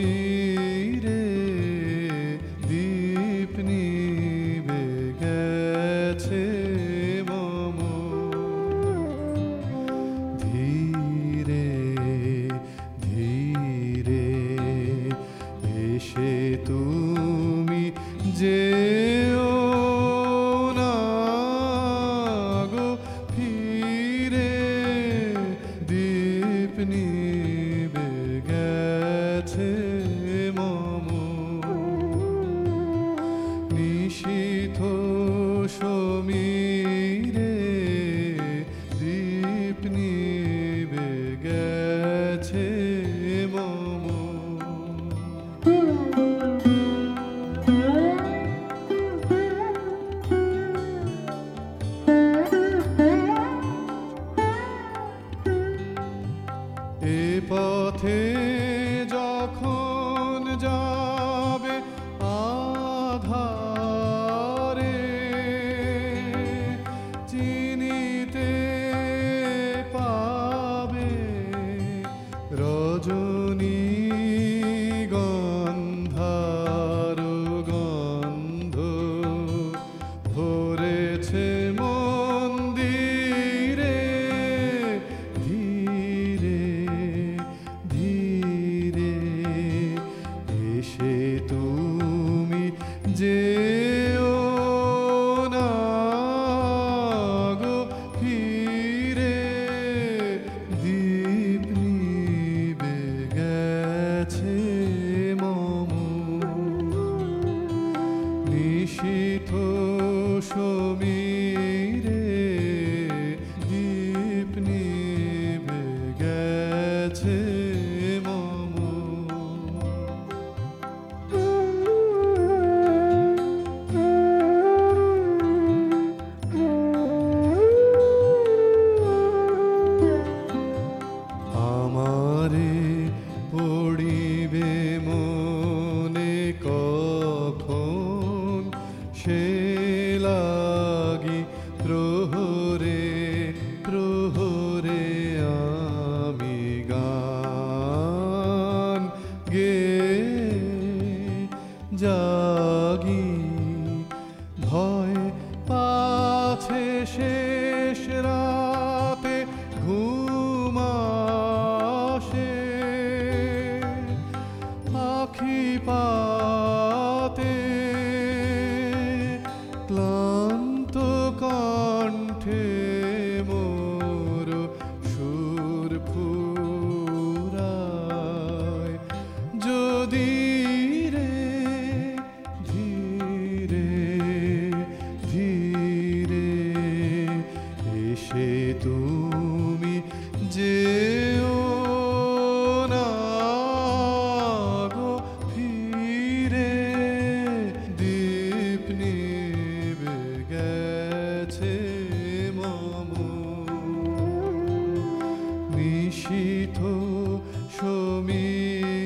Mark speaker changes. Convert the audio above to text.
Speaker 1: সমীরে দীপ নিবে গেছে মম। ধীরে ধীরে এসে তুমি যেও না গো ফিরে, দীপ নিবে গেছে মম। নিশীথ সমীরে দীপ নিবে গেছে মম। এ পথে যখন যাবে আধারে, চিনিতে পাবে রজনী গন্ধার গন্ধ ভরেছে মন্দিরে। ধীরে ধীরে এসে তুমি যেও না গো ফিরে, দীপ নিবে গেছে মম। নিশীথ সমীরে দীপ নিবে গেছে মম। আমারে পড়িবে মনে কখন, সে লাগি প্রহরে প্রহরে আমি গান গেয়ে জাগি। ভয় পাছে শেষ রাতে ঘুম আসে, আখি পাতে ক্লান্ত কণ্ঠে মোর সুর ফুরায়। যদি রে ধীরে ধীরে এসে তুমি যেও না গো ফিরে, দীপ নিবে গেছে মম। নিশীথ সমীরে